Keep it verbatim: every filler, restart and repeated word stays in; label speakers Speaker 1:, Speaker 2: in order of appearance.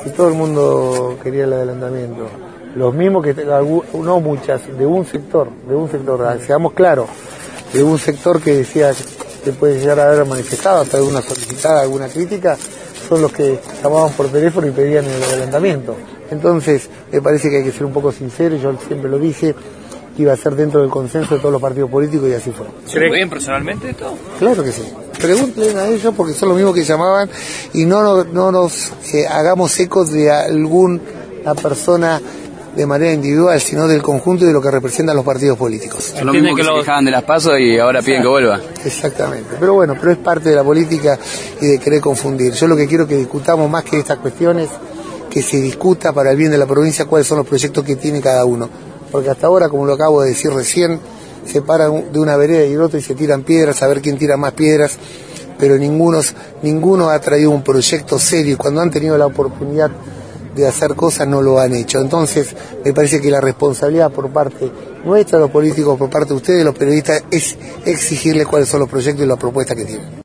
Speaker 1: que todo el mundo quería el adelantamiento. Los mismos que, no muchas, de un sector, de un sector, seamos claros, de un sector que decía que puede llegar a haber manifestado hasta alguna solicitada, alguna crítica, son los que llamaban por teléfono y pedían el adelantamiento. Entonces, me parece que hay que ser un poco sincero, yo siempre lo dije, que iba a ser dentro del consenso de todos los partidos políticos y así fue.
Speaker 2: ¿Se ve bien personalmente esto?
Speaker 1: Claro que sí. Pregúntenle a ellos porque son los mismos que llamaban y no, no, no nos eh, hagamos ecos de alguna persona de manera individual, sino del conjunto y de lo que representan los partidos políticos.
Speaker 3: Son los mismos que, que se quejaban de las PASO y ahora piden que vuelva.
Speaker 1: Exactamente, pero bueno, pero es parte de la política y de querer confundir. Yo lo que quiero que discutamos más que estas cuestiones, que se discuta para el bien de la provincia cuáles son los proyectos que tiene cada uno. Porque hasta ahora, como lo acabo de decir recién, se paran de una vereda y el otro y se tiran piedras, a ver quién tira más piedras, pero ninguno, ninguno ha traído un proyecto serio y cuando han tenido la oportunidad de hacer cosas no lo han hecho. Entonces, me parece que la responsabilidad por parte nuestra, los políticos, por parte de ustedes, los periodistas, es exigirles cuáles son los proyectos y las propuestas que tienen.